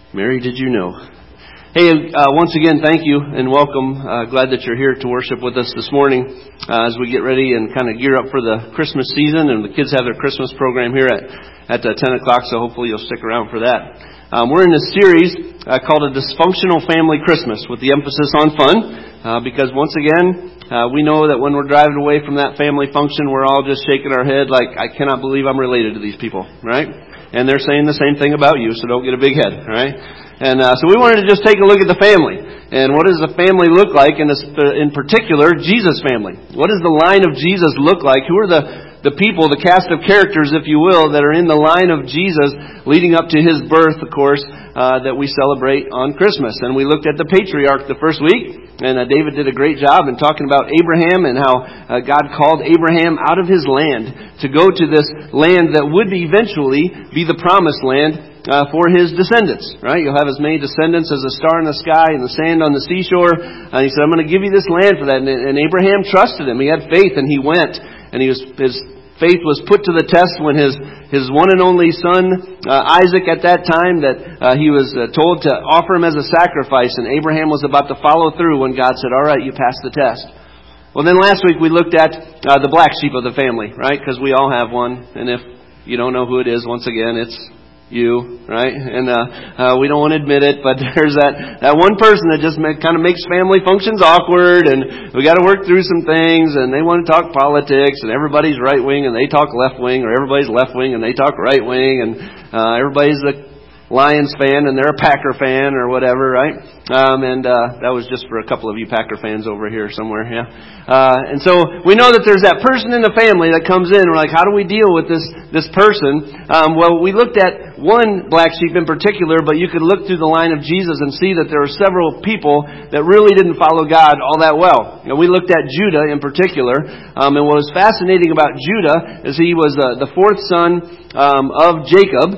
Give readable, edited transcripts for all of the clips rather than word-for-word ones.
Mary, did you know? Hey, once again, thank you and welcome. Glad that you're here to worship with us this morning as we get ready and kind of gear up for the Christmas season. And the kids have their Christmas program here at 10 o'clock, so hopefully you'll stick around for that. We're in a series called A Dysfunctional Family Christmas with the emphasis on fun because once again, we know that when we're driving away from that family function, we're all just shaking our head like, I cannot believe I'm related to these people, right? And they're saying the same thing about you, so don't get a big head, right? And so we wanted to just take a look at the family. And what does the family look like, and in particular, Jesus' family? What does the line of Jesus look like? Who are the people, the cast of characters, if you will, that are in the line of Jesus leading up to His birth, of course, that we celebrate on Christmas? And we looked at the patriarch the first week, and David did a great job in talking about Abraham and how God called Abraham out of his land to go to this land that would eventually be the promised land for his descendants, right? You'll have as many descendants as a star in the sky and the sand on the seashore. And he said, I'm going to give you this land for that. And Abraham trusted him. He had faith and he went. And his faith was put to the test when his one and only son, Isaac, at that time, that he was told to offer him as a sacrifice. And Abraham was about to follow through when God said, all right, you passed the test. Well, then last week we looked at the black sheep of the family, right? Because we all have one. And if you don't know who it is, once again, it's you, right? And we don't want to admit it, but there's that one person that just kind of makes family functions awkward, and we got to work through some things, and they want to talk politics, and everybody's right wing and they talk left wing, or everybody's left wing and they talk right wing, and everybody's the Lions fan and they're a Packer fan or whatever, right? And that was just for a couple of you Packer fans over here somewhere, yeah. And so we know that there's that person in the family that comes in. We're like, how do we deal with this person? Well, we looked at one black sheep in particular, but you could look through the line of Jesus and see that there are several people that really didn't follow God all that well. You know, we looked at Judah in particular, and what was fascinating about Judah is he was the fourth son of Jacob,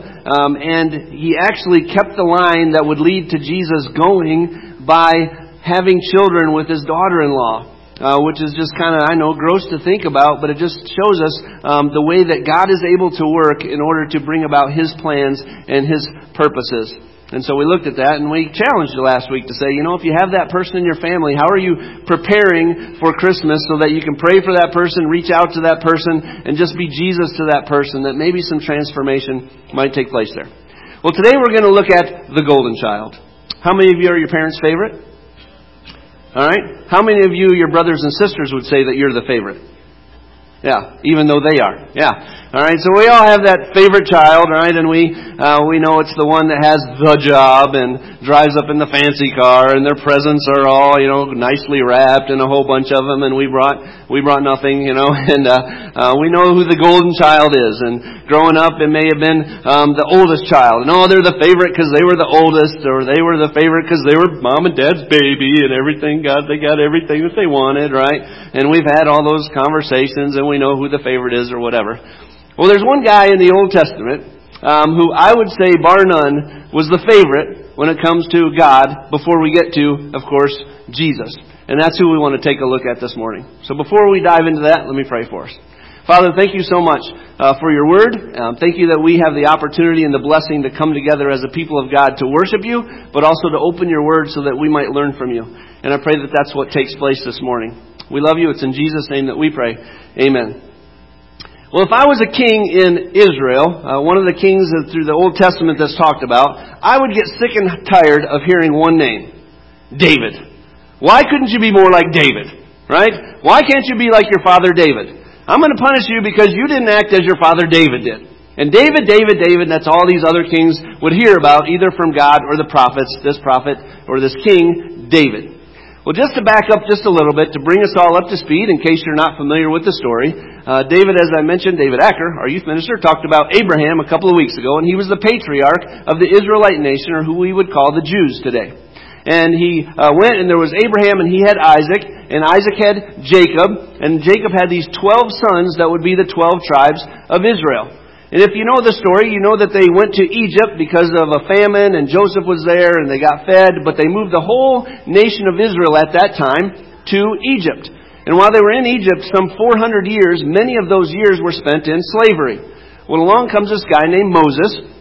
and he actually kept the line that would lead to Jesus going by having children with his daughter-in-law. Which is just kind of, I know, gross to think about, but it just shows us the way that God is able to work in order to bring about His plans and His purposes. And so we looked at that, and we challenged you last week to say, you know, if you have that person in your family, how are you preparing for Christmas so that you can pray for that person, reach out to that person, and just be Jesus to that person, that maybe some transformation might take place there. Well, today we're going to look at the golden child. How many of you are your parents' favorite? All right. How many of you, your brothers and sisters, would say that you're the favorite? Yeah, even though they are. Yeah. All right, so we all have that favorite child, right? And we know it's the one that has the job and drives up in the fancy car, and their presents are all, you know, nicely wrapped, and a whole bunch of them, and we brought nothing, you know, and we know who the golden child is. And growing up, it may have been the oldest child. And they're the favorite because they were the oldest, or they were the favorite because they were mom and dad's baby, and everything they got everything that they wanted, right? And we've had all those conversations, and we know who the favorite is or whatever. Well, there's one guy in the Old Testament who I would say, bar none, was the favorite when it comes to God before we get to, of course, Jesus. And that's who we want to take a look at this morning. So before we dive into that, let me pray for us. Father, thank you so much for your word. Thank you that we have the opportunity and the blessing to come together as a people of God to worship you, but also to open your word so that we might learn from you. And I pray that that's what takes place this morning. We love you. It's in Jesus' name that we pray. Amen. Well, if I was a king in Israel, one of the kings through the Old Testament that's talked about, I would get sick and tired of hearing one name, David. Why couldn't you be more like David, right? Why can't you be like your father David? I'm going to punish you because you didn't act as your father David did. And David, that's all these other kings would hear about, either from God or the prophets, this prophet or this king, David. Well, just to back up just a little bit, to bring us all up to speed, in case you're not familiar with the story, David, as I mentioned, David Acker, our youth minister, talked about Abraham a couple of weeks ago, and he was the patriarch of the Israelite nation, or who we would call the Jews today. And he went, and there was Abraham, and he had Isaac, and Isaac had Jacob, and Jacob had these 12 sons that would be the 12 tribes of Israel. And if you know the story, you know that they went to Egypt because of a famine, and Joseph was there, and they got fed, but they moved the whole nation of Israel at that time to Egypt. And while they were in Egypt, some 400 years, many of those years were spent in slavery. Well, along comes this guy named Moses,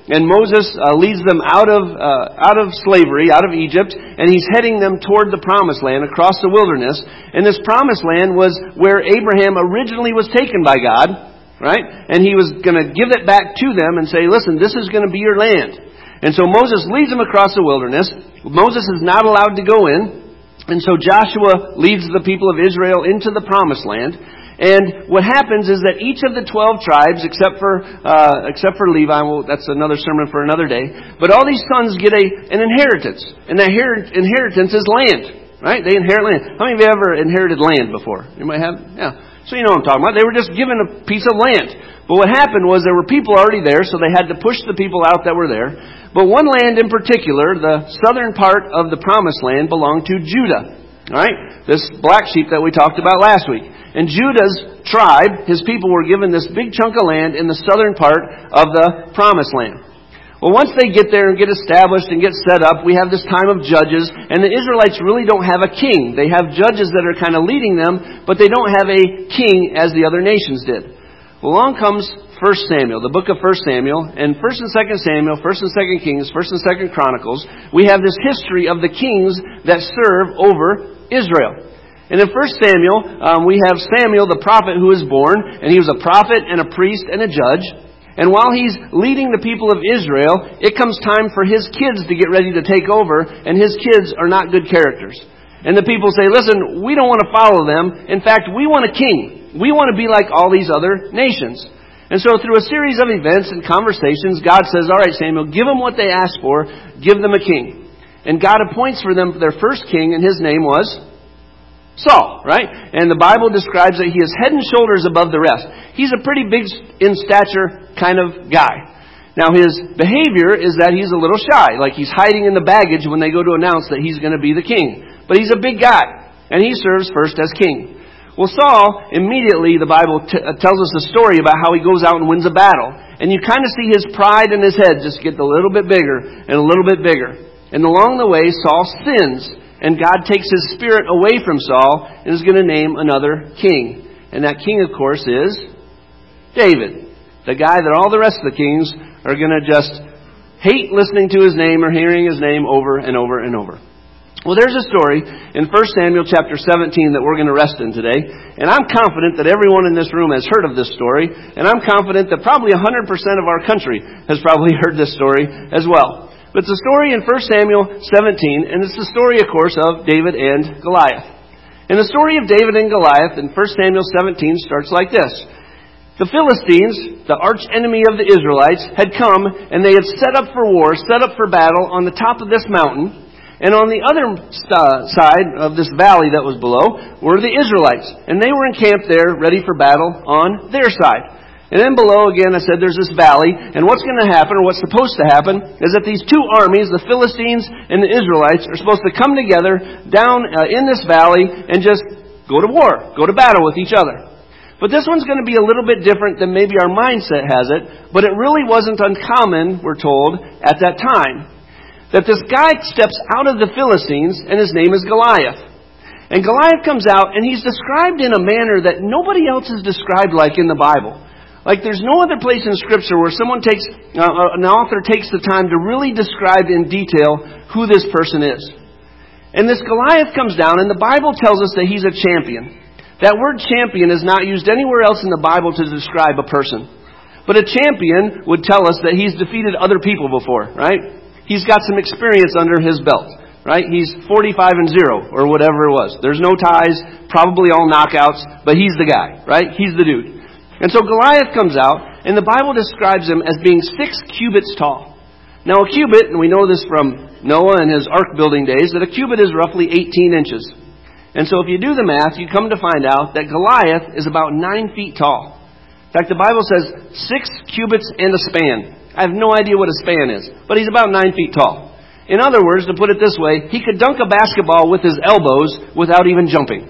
And Moses leads them out of slavery, out of Egypt, and he's heading them toward the promised land across the wilderness. And this promised land was where Abraham originally was taken by God, right? And he was going to give it back to them and say, listen, this is going to be your land. And so Moses leads them across the wilderness. Moses is not allowed to go in. And so Joshua leads the people of Israel into the promised land. And what happens is that each of the 12 tribes, except for Levi, well, that's another sermon for another day, but all these sons get an inheritance. And that inheritance is land, right? They inherit land. How many of you ever inherited land before? You might have? Yeah. So you know what I'm talking about. They were just given a piece of land. But what happened was there were people already there, so they had to push the people out that were there. But one land in particular, the southern part of the promised land, belonged to Judah. All right? This black sheep that we talked about last week. And Judah's tribe, his people, were given this big chunk of land in the southern part of the promised land. Well, once they get there and get established and get set up, we have this time of judges, and the Israelites really don't have a king. They have judges that are kind of leading them, but they don't have a king as the other nations did. Well, along comes 1 Samuel, the book of 1 Samuel, and 1 and 2 Samuel, 1 and 2 Kings, 1 and 2 Chronicles. We have this history of the kings that serve over Israel. And in 1 Samuel, we have Samuel, the prophet, who is born, and he was a prophet and a priest and a judge. And while he's leading the people of Israel, it comes time for his kids to get ready to take over, and his kids are not good characters. And the people say, listen, we don't want to follow them. In fact, we want a king. We want to be like all these other nations. And so through a series of events and conversations, God says, all right, Samuel, give them what they asked for. Give them a king. And God appoints for them their first king, and his name was Saul, right? And the Bible describes that he is head and shoulders above the rest. He's a pretty big in stature kind of guy. Now his behavior is that he's a little shy, like he's hiding in the baggage when they go to announce that he's going to be the king. But he's a big guy, and he serves first as king. Well, Saul, immediately the Bible tells us a story about how he goes out and wins a battle. And you kind of see his pride in his head just get a little bit bigger and a little bit bigger. And along the way, Saul sins. And God takes his spirit away from Saul and is going to name another king. And that king, of course, is David. The guy that all the rest of the kings are going to just hate listening to his name or hearing his name over and over and over. Well, there's a story in 1 Samuel chapter 17 that we're going to rest in today. And I'm confident that everyone in this room has heard of this story. And I'm confident that probably 100% of our country has probably heard this story as well. But it's a story in 1 Samuel 17, and it's the story, of course, of David and Goliath. And the story of David and Goliath in 1 Samuel 17 starts like this. The Philistines, the arch enemy of the Israelites, had come, and they had set up for war, set up for battle on the top of this mountain. And on the other side of this valley that was below were the Israelites. And they were encamped there, ready for battle on their side. And then below, again, I said there's this valley. And what's going to happen, or what's supposed to happen, is that these two armies, the Philistines and the Israelites, are supposed to come together down in this valley and just go to war, go to battle with each other. But this one's going to be a little bit different than maybe our mindset has it. But it really wasn't uncommon, we're told, at that time, that this guy steps out of the Philistines, and his name is Goliath. And Goliath comes out, and he's described in a manner that nobody else is described like in the Bible. Like there's no other place in Scripture where someone takes, an author takes the time to really describe in detail who this person is. And this Goliath comes down, and the Bible tells us that he's a champion. That word champion is not used anywhere else in the Bible to describe a person. But a champion would tell us that he's defeated other people before, right? He's got some experience under his belt, right? He's 45-0 or whatever it was. There's no ties, probably all knockouts, but he's the guy, right? He's the dude. And so Goliath comes out, and the Bible describes him as being 6 cubits tall. Now a cubit, and we know this from Noah and his ark building days, that a cubit is roughly 18 inches. And so if you do the math, you come to find out that Goliath is about 9 feet tall. In fact, the Bible says 6 cubits and a span. I have no idea what a span is, but he's about 9 feet tall. In other words, to put it this way, he could dunk a basketball with his elbows without even jumping.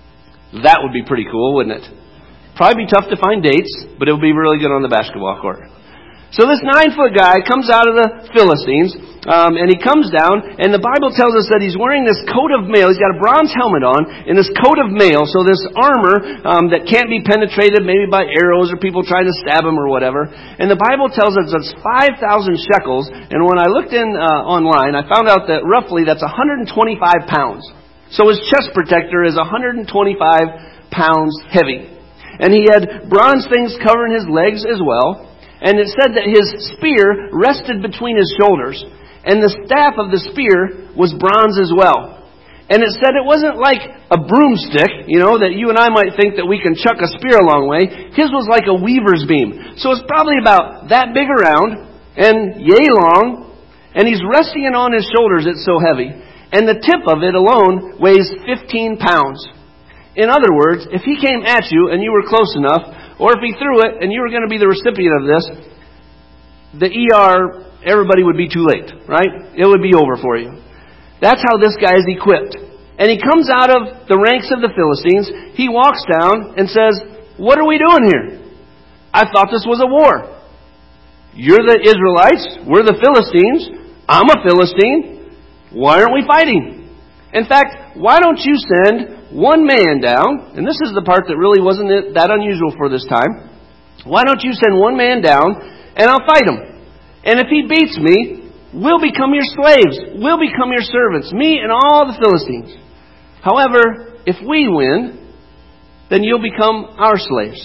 That would be pretty cool, wouldn't it? Probably be tough to find dates, but it would be really good on the basketball court. So this 9-foot guy comes out of the Philistines, and he comes down, and the Bible tells us that he's wearing this coat of mail. He's got a bronze helmet on, and this coat of mail, so this armor that can't be penetrated maybe by arrows or people trying to stab him or whatever. And the Bible tells us it's 5,000 shekels, and when I looked in online, I found out that roughly that's 125 pounds. So his chest protector is 125 pounds heavy. And he had bronze things covering his legs as well. And it said that his spear rested between his shoulders. And the staff of the spear was bronze as well. And it said it wasn't like a broomstick, that you and I might think that we can chuck a spear a long way. His was like a weaver's beam. So it's probably about that big around and yay long. And he's resting it on his shoulders, it's so heavy. And the tip of it alone weighs 15 pounds. In other words, if he came at you and you were close enough, or if he threw it and you were going to be the recipient of this, the ER, everybody would be too late, right? It would be over for you. That's how this guy is equipped. And he comes out of the ranks of the Philistines. He walks down and says, "What are we doing here? I thought this was a war. You're the Israelites. We're the Philistines. I'm a Philistine. Why aren't we fighting? In fact, why don't you send one man down," and this is the part that really wasn't that unusual for this time. "Why don't you send one man down and I'll fight him? And if he beats me, we'll become your slaves. We'll become your servants, me and all the Philistines. However, if we win, then you'll become our slaves."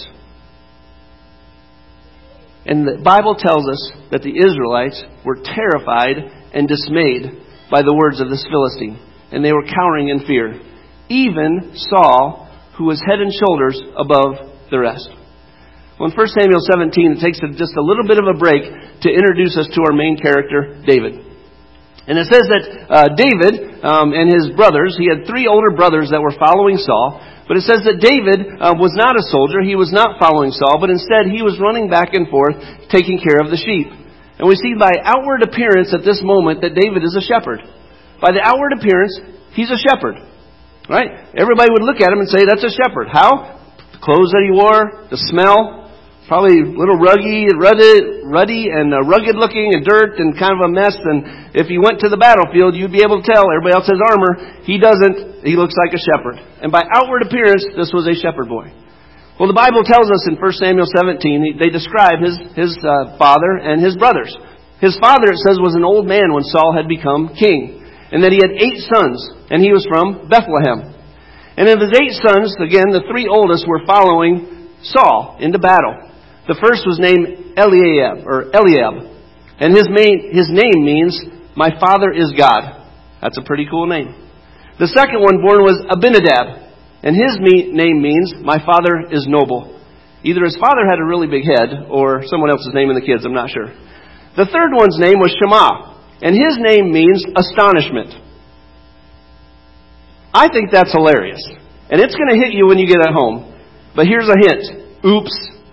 And the Bible tells us that the Israelites were terrified and dismayed by the words of this Philistine. And they were cowering in fear. Even Saul, who was head and shoulders above the rest. Well, in 1 Samuel 17, it takes just a little bit of a break to introduce us to our main character, David. And it says that David and his brothers, he had 3 older brothers that were following Saul. But it says that David was not a soldier. He was not following Saul, but instead he was running back and forth, taking care of the sheep. And we see by outward appearance at this moment that David is a shepherd. By the outward appearance, he's a shepherd. Right? Everybody would look at him and say, that's a shepherd. How? The clothes that he wore, the smell, probably a little ruddy and rugged looking and dirt and kind of a mess. And if he went to the battlefield, you'd be able to tell. Everybody else has armor. He doesn't. He looks like a shepherd. And by outward appearance, this was a shepherd boy. Well, the Bible tells us in 1 Samuel 17, they describe his father and his brothers. His father, it says, was an old man when Saul had become king. And that he had 8 sons, and he was from Bethlehem. And of his 8 sons, again, the 3 oldest were following Saul into battle. The first was named Eliab. And his name means, "My father is God." That's a pretty cool name. The second one born was Abinadab. And his name means, "My father is noble." Either his father had a really big head, or someone else's name in the kids, I'm not sure. The third one's name was Shema. And his name means astonishment. I think that's hilarious. And it's going to hit you when you get at home. But here's a hint. Oops.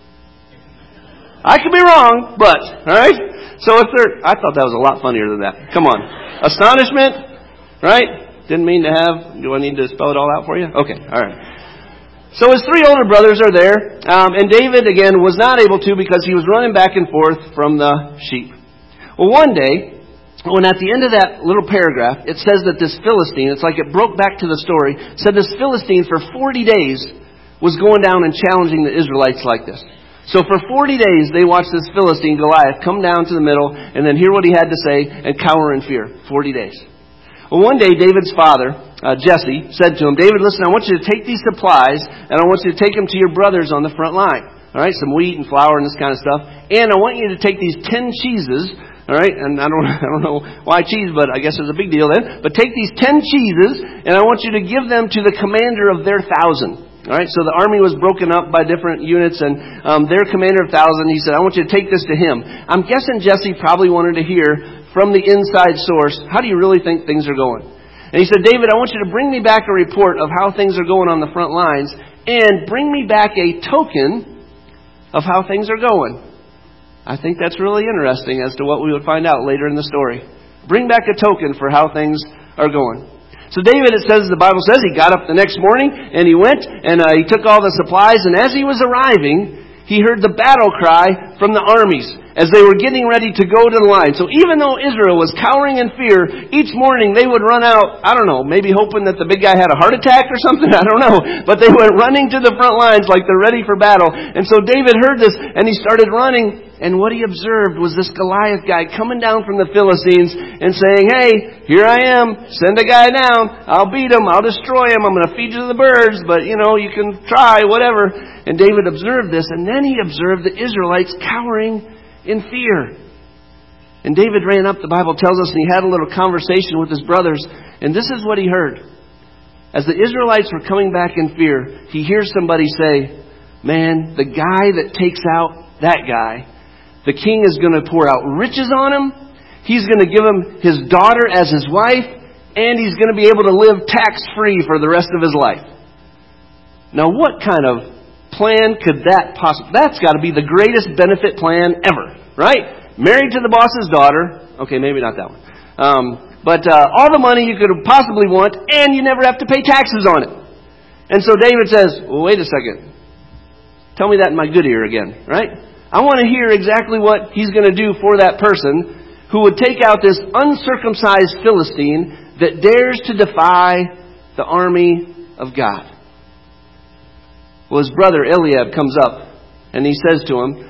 I could be wrong, but, alright? So I thought that was a lot funnier than that. Come on. Astonishment, right? Didn't mean to have, do I need to spell it all out for you? Okay, alright. So his 3 older brothers are there. And David, again, was not able to because he was running back and forth from the sheep. Well, one day, when at the end of that little paragraph, it says that this Philistine, it's like it broke back to the story, said this Philistine for 40 days was going down and challenging the Israelites like this. So for 40 days, they watched this Philistine, Goliath, come down to the middle and then hear what he had to say and cower in fear. 40 days. Well, one day, David's father, Jesse, said to him, "David, listen, I want you to take these supplies and I want you to take them to your brothers on the front line. All right, some wheat and flour and this kind of stuff. And I want you to take these 10 cheeses." All right, and I don't know why cheese, but I guess it's a big deal then. But take these 10 cheeses, and I want you to give them to the commander of their 1,000. All right, so the army was broken up by different units, and their commander of 1,000, he said, "I want you to take this to him." I'm guessing Jesse probably wanted to hear from the inside source, how do you really think things are going? And he said, "David, I want you to bring me back a report of how things are going on the front lines, and bring me back a token of how things are going." I think that's really interesting as to what we would find out later in the story. Bring back a token for how things are going. So David, it says, the Bible says, he got up the next morning and he went and he took all the supplies. And as he was arriving, he heard the battle cry from the armies. as they were getting ready to go to the line. So even though Israel was cowering in fear, each morning they would run out, I don't know, maybe hoping that the big guy had a heart attack or something, I don't know. But they went running to the front lines like they're ready for battle. And so David heard this and he started running. And what he observed was this Goliath guy coming down from the Philistines and saying, hey, here I am, send a guy down, I'll beat him, I'll destroy him, I'm going to feed you to the birds, but you know, you can try, whatever. And David observed this, and then he observed the Israelites cowering in fear. And David ran up, the Bible tells us, and he had a little conversation with his brothers. And this is what he heard. As the Israelites were coming back in fear, he hears somebody say, man, the guy that takes out that guy, the king is going to pour out riches on him. He's going to give him his daughter as his wife. And he's going to be able to live tax-free for the rest of his life. Now what kind of plan could that possibly... That's got to be the greatest benefit plan ever, right? Married to the boss's daughter. Okay, maybe not that one. But all the money you could possibly want, and you never have to pay taxes on it. And so David says, well, wait a second. Tell me that in my good ear again, right? I want to hear exactly what he's going to do for that person who would take out this uncircumcised Philistine that dares to defy the army of God. Well, his brother Eliab comes up and he says to him,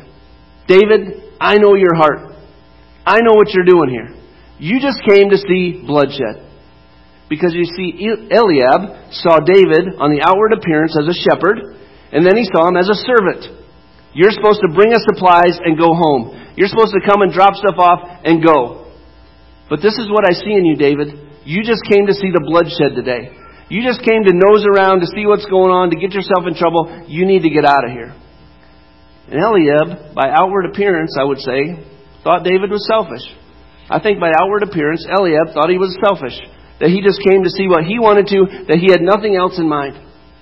David, I know your heart. I know what you're doing here. You just came to see bloodshed. Because you see, Eliab saw David on the outward appearance as a shepherd, and then he saw him as a servant. You're supposed to bring us supplies and go home. You're supposed to come and drop stuff off and go. But this is what I see in you, David. You just came to see the bloodshed today. You just came to nose around to see what's going on, to get yourself in trouble. You need to get out of here. And Eliab, by outward appearance, I would say, thought David was selfish. I think by outward appearance, Eliab thought he was selfish. That he just came to see what he wanted to, that he had nothing else in mind.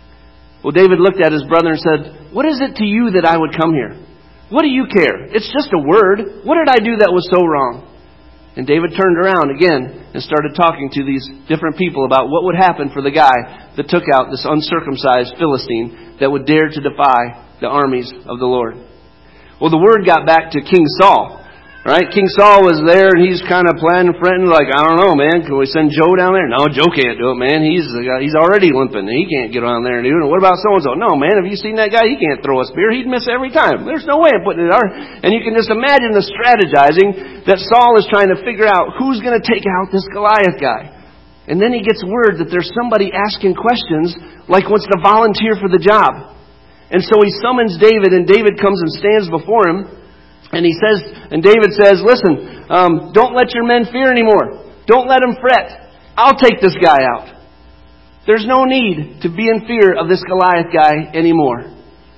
Well, David looked at his brother and said, what is it to you that I would come here? What do you care? It's just a word. What did I do that was so wrong? And David turned around again and started talking to these different people about what would happen for the guy that took out this uncircumcised Philistine that would dare to defy the armies of the Lord. Well, the word got back to King Saul. Right? King Saul was there and he's kind of planning, fretting, like, I don't know, man. Can we send Joe down there? No, Joe can't do it, man. He's already limping. He can't get on there and do it. What about so-and-so? No, man, have you seen that guy? He can't throw a spear. He'd miss every time. There's no way of putting it on. And you can just imagine the strategizing that Saul is trying to figure out who's going to take out this Goliath guy. And then he gets word that there's somebody asking questions like wants to volunteer for the job. And so he summons David, and David comes and stands before him. And he says, and David says, listen, don't let your men fear anymore. Don't let them fret. I'll take this guy out. There's no need to be in fear of this Goliath guy anymore.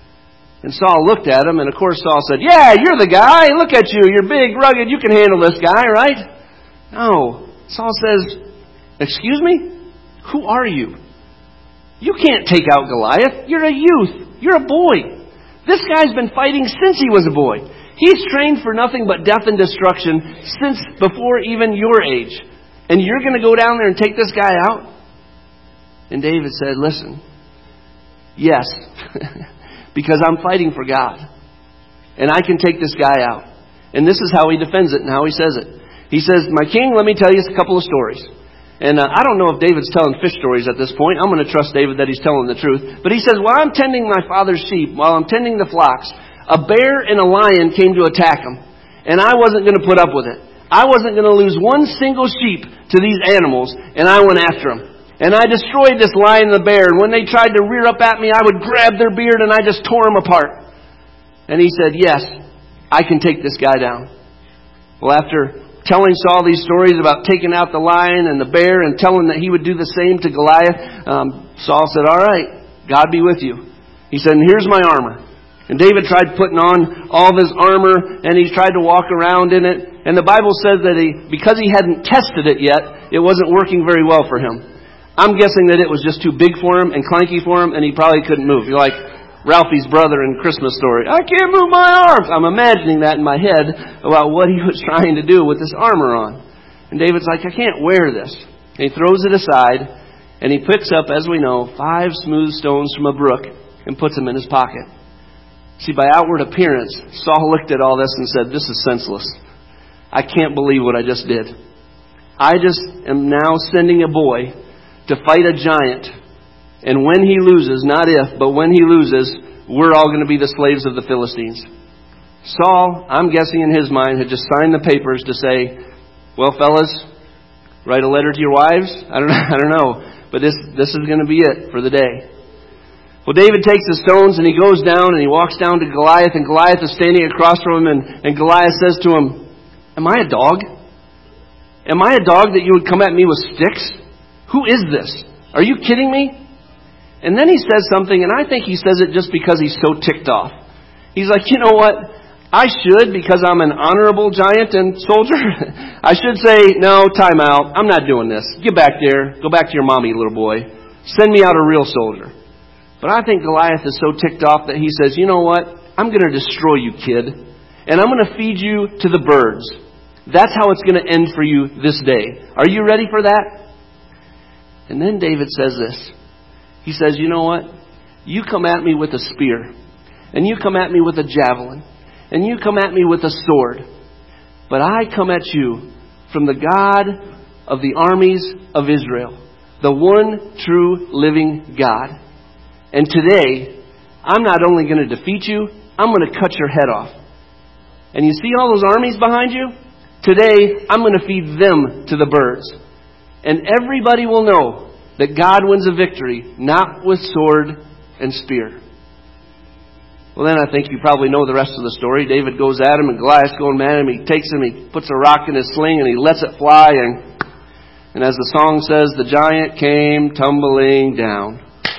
And Saul looked at him, and of course Saul said, yeah, you're the guy. Look at you. You're big, rugged. You can handle this guy, right? No. Saul says, excuse me? Who are you? You can't take out Goliath. You're a youth. You're a boy. This guy's been fighting since he was a boy. He's trained for nothing but death and destruction since before even your age. And you're going to go down there and take this guy out? And David said, listen, yes, because I'm fighting for God. And I can take this guy out. And this is how he defends it and how he says it. He says, my king, let me tell you a couple of stories. And I don't know if David's telling fish stories at this point. I'm going to trust David that he's telling the truth. But he says, while I'm tending my father's sheep, while I'm tending the flocks, a bear and a lion came to attack him. And I wasn't going to put up with it. I wasn't going to lose one single sheep to these animals. And I went after them. And I destroyed this lion and the bear. And when they tried to rear up at me, I would grab their beard and I just tore them apart. And he said, yes, I can take this guy down. Well, after telling Saul these stories about taking out the lion and the bear and telling that he would do the same to Goliath, Saul said, all right, God be with you. He said, and here's my armor. And David tried putting on all of his armor, and he tried to walk around in it. And the Bible says that because he hadn't tested it yet, it wasn't working very well for him. I'm guessing that it was just too big for him and clunky for him, and he probably couldn't move. You're like Ralphie's brother in Christmas Story. I can't move my arms. I'm imagining that in my head about what he was trying to do with this armor on. And David's like, I can't wear this. And he throws it aside, and he picks up, as we know, 5 smooth stones from a brook and puts them in his pocket. See, by outward appearance, Saul looked at all this and said, this is senseless. I can't believe what I just did. I just am now sending a boy to fight a giant. And when he loses, not if, but when he loses, we're all going to be the slaves of the Philistines. Saul, I'm guessing in his mind, had just signed the papers to say, well, fellas, write a letter to your wives? I don't know. But this is going to be it for the day. Well, David takes the stones and he goes down and he walks down to Goliath, and Goliath is standing across from him, and Goliath says to him, am I a dog? Am I a dog that you would come at me with sticks? Who is this? Are you kidding me? And then he says something, and I think he says it just because he's so ticked off. He's like, you know what? I should, because I'm an honorable giant and soldier, I should say, no, time out. I'm not doing this. Get back there. Go back to your mommy, little boy. Send me out a real soldier. But I think Goliath is so ticked off that he says, you know what? I'm going to destroy you, kid. And I'm going to feed you to the birds. That's how it's going to end for you this day. Are you ready for that? And then David says this. He says, you know what? You come at me with a spear. And you come at me with a javelin. And you come at me with a sword. But I come at you from the God of the armies of Israel. The one true living God. And today, I'm not only going to defeat you, I'm going to cut your head off. And you see all those armies behind you? Today, I'm going to feed them to the birds. And everybody will know that God wins a victory, not with sword and spear. Well, then I think you probably know the rest of the story. David goes at him, and Goliath's going mad at him. He takes him, he puts a rock in his sling, and he lets it fly. And as the song says, the giant came tumbling down.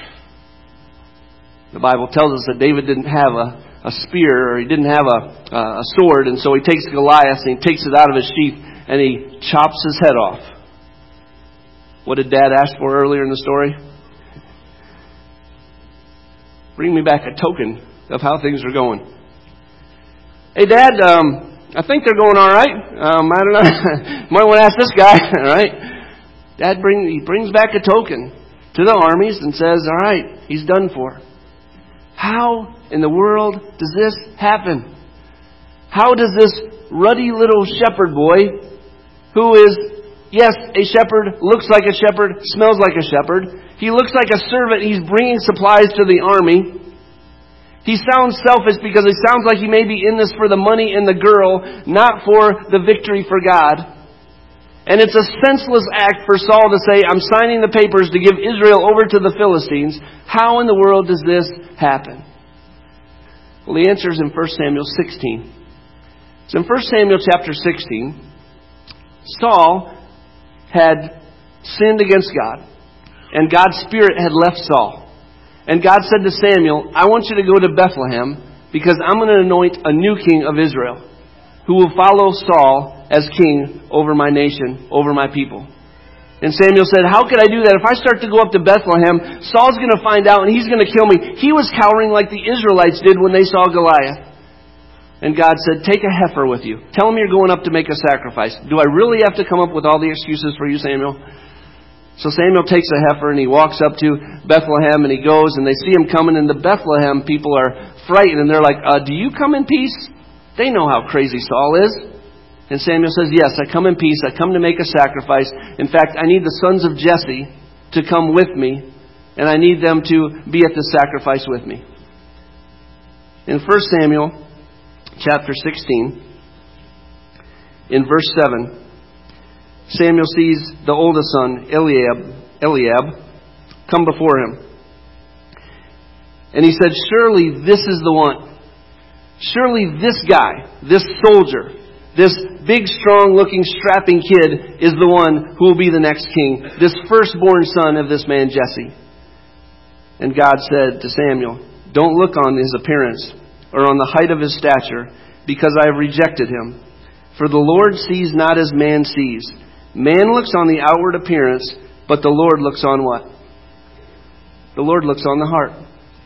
The Bible tells us that David didn't have a spear, or he didn't have a sword, and so he takes Goliath and he takes it out of his sheath and he chops his head off. What did Dad ask for earlier in the story? Bring me back a token of how things are going. Hey, Dad, I think they're going all right. I don't know. Might want to ask this guy, all right? Dad brings back a token to the armies and says, all right, he's done for. How in the world does this happen? How does this ruddy little shepherd boy, who is, yes, a shepherd, looks like a shepherd, smells like a shepherd, he looks like a servant, he's bringing supplies to the army. He sounds selfish because it sounds like he may be in this for the money and the girl, not for the victory for God. And it's a senseless act for Saul to say, I'm signing the papers to give Israel over to the Philistines. How in the world does this happen? Well, the answer is in 1 Samuel 16. So in 1 Samuel chapter 16, Saul had sinned against God. And God's Spirit had left Saul. And God said to Samuel, I want you to go to Bethlehem because I'm going to anoint a new king of Israel who will follow Saul as king over my nation, over my people. And Samuel said, how could I do that? If I start to go up to Bethlehem, Saul's going to find out and he's going to kill me. He was cowering like the Israelites did when they saw Goliath. And God said, take a heifer with you. Tell him you're going up to make a sacrifice. Do I really have to come up with all the excuses for you, Samuel? So Samuel takes a heifer and he walks up to Bethlehem and he goes and they see him coming, and the Bethlehem people are frightened and they're like, do you come in peace? They know how crazy Saul is. And Samuel says, yes, I come in peace. I come to make a sacrifice. In fact, I need the sons of Jesse to come with me, and I need them to be at the sacrifice with me. In 1 Samuel chapter 16, in verse 7, Samuel sees the oldest son, Eliab, come before him. And he said, surely this is the one. Surely this guy, this soldier, this big, strong-looking, strapping kid is the one who will be the next king. This firstborn son of this man Jesse. And God said to Samuel, don't look on his appearance or on the height of his stature, because I have rejected him. For the Lord sees not as man sees. Man looks on the outward appearance, but the Lord looks on what? The Lord looks on the heart.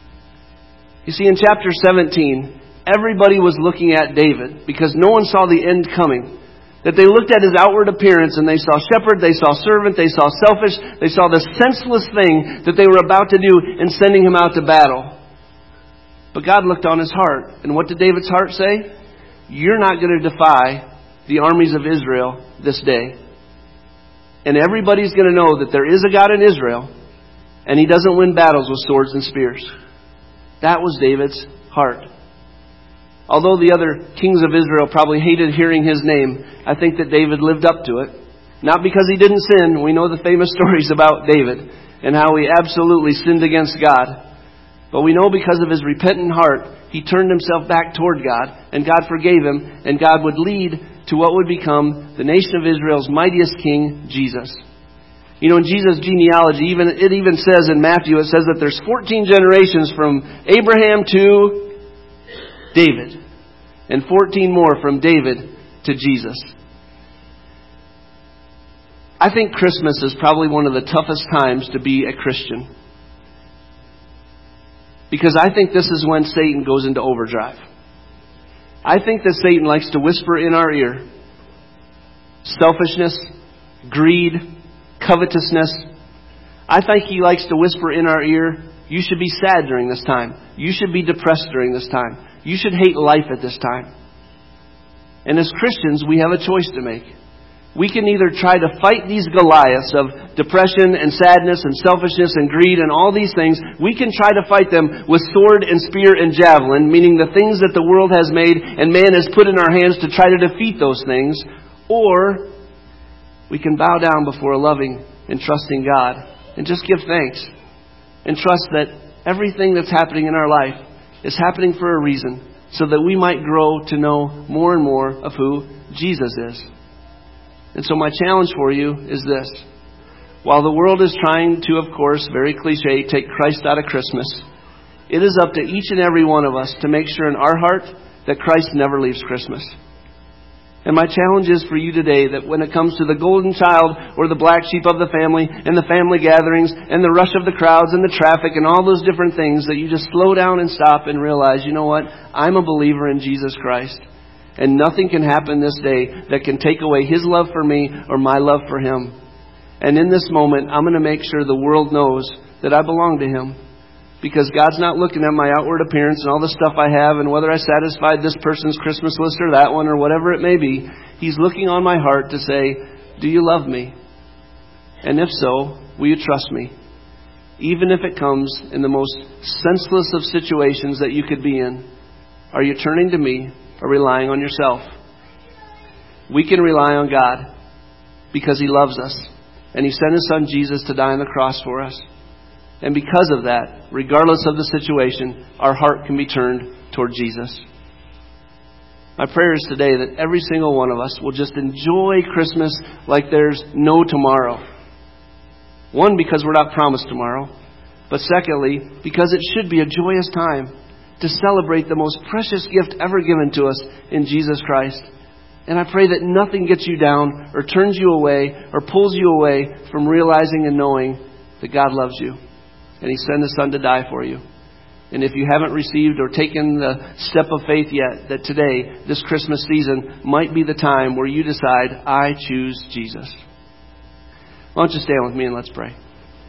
You see, in chapter 17, everybody was looking at David because no one saw the end coming. That they looked at his outward appearance and they saw shepherd, they saw servant, they saw selfish, they saw the senseless thing that they were about to do in sending him out to battle. But God looked on his heart. And what did David's heart say? You're not going to defy the armies of Israel this day. And everybody's going to know that there is a God in Israel, and he doesn't win battles with swords and spears. That was David's heart. Although the other kings of Israel probably hated hearing his name, I think that David lived up to it. Not because he didn't sin. We know the famous stories about David and how he absolutely sinned against God. But we know because of his repentant heart, he turned himself back toward God, and God forgave him, and God would lead to what would become the nation of Israel's mightiest king, Jesus. You know, in Jesus' genealogy, it even says in Matthew, it says that there's 14 generations from Abraham to David, and 14 more from David to Jesus. I think Christmas is probably one of the toughest times to be a Christian. Because I think this is when Satan goes into overdrive. I think that Satan likes to whisper in our ear selfishness, greed, covetousness. I think he likes to whisper in our ear, you should be sad during this time. You should be depressed during this time. You should hate life at this time. And as Christians, we have a choice to make. We can either try to fight these Goliaths of depression and sadness and selfishness and greed and all these things. We can try to fight them with sword and spear and javelin, meaning the things that the world has made and man has put in our hands to try to defeat those things. Or we can bow down before a loving and trusting God and just give thanks and trust that everything that's happening in our life is happening for a reason, so that we might grow to know more and more of who Jesus is. And so my challenge for you is this. While the world is trying to, of course, very cliche, take Christ out of Christmas, it is up to each and every one of us to make sure in our heart that Christ never leaves Christmas. And my challenge is for you today that when it comes to the golden child or the black sheep of the family and the family gatherings and the rush of the crowds and the traffic and all those different things, that you just slow down and stop and realize, you know what? I'm a believer in Jesus Christ. And nothing can happen this day that can take away His love for me or my love for Him. And in this moment, I'm going to make sure the world knows that I belong to Him. Because God's not looking at my outward appearance and all the stuff I have and whether I satisfied this person's Christmas list or that one or whatever it may be. He's looking on my heart to say, do you love me? And if so, will you trust me? Even if it comes in the most senseless of situations that you could be in. Are you turning to me or relying on yourself? We can rely on God because He loves us. And He sent His Son Jesus to die on the cross for us. And because of that, regardless of the situation, our heart can be turned toward Jesus. My prayer is today that every single one of us will just enjoy Christmas like there's no tomorrow. One, because we're not promised tomorrow. But secondly, because it should be a joyous time to celebrate the most precious gift ever given to us in Jesus Christ. And I pray that nothing gets you down or turns you away or pulls you away from realizing and knowing that God loves you. And He sent His Son to die for you. And if you haven't received or taken the step of faith yet, that today, this Christmas season, might be the time where you decide, I choose Jesus. Why don't you stand with me and let's pray.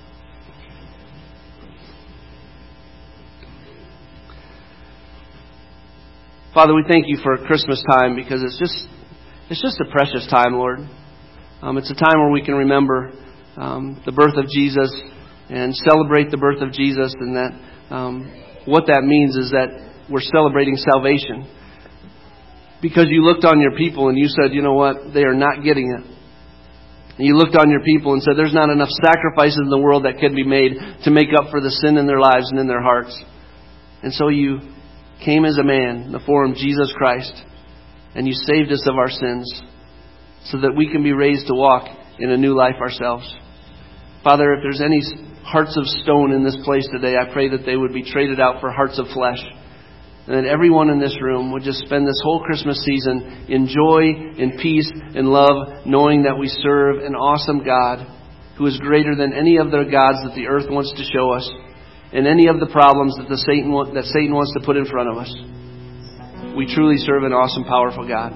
Father, we thank You for Christmas time because it's just a precious time, Lord. It's a time where we can remember the birth of Jesus and celebrate the birth of Jesus, and that what that means is that we're celebrating salvation. Because You looked on Your people and You said, you know what, they are not getting it. And You looked on Your people and said, there's not enough sacrifices in the world that can be made to make up for the sin in their lives and in their hearts. And so You came as a man in the form of Jesus Christ, and You saved us of our sins so that we can be raised to walk in a new life ourselves. Father, if there's any hearts of stone in this place today, I pray that they would be traded out for hearts of flesh. And that everyone in this room would just spend this whole Christmas season in joy, in peace, in love, knowing that we serve an awesome God who is greater than any of the gods that the earth wants to show us and any of the problems that Satan wants to put in front of us. We truly serve an awesome, powerful God.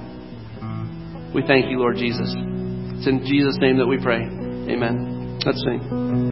We thank You, Lord Jesus. It's in Jesus' name that we pray. Amen. Let's sing.